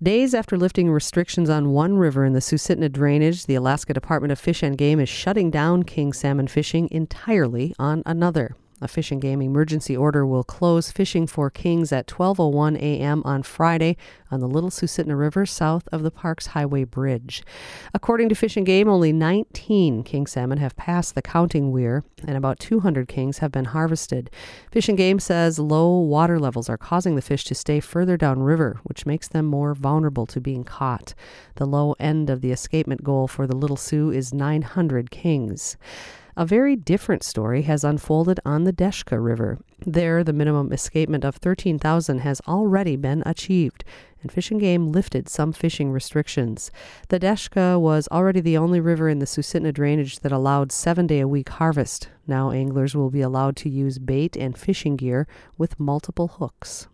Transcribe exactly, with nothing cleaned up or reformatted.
Days after lifting restrictions on one river in the Susitna drainage, the Alaska Department of Fish and Game is shutting down king salmon fishing entirely on another. A Fish and Game emergency order will close fishing for kings at twelve oh one a.m. on Friday on the Little Susitna River south of the park's highway bridge. According to Fish and Game, only nineteen king salmon have passed the counting weir, and about two hundred kings have been harvested. Fish and Game says low water levels are causing the fish to stay further downriver, which makes them more vulnerable to being caught. The low end of the escapement goal for the Little Sioux is nine hundred kings. A very different story has unfolded on the Deshka River. There, the minimum escapement of thirteen thousand has already been achieved, and Fish and Game lifted some fishing restrictions. The Deshka was already the only river in the Susitna drainage that allowed seven-day-a-week harvest. Now anglers will be allowed to use bait and fishing gear with multiple hooks.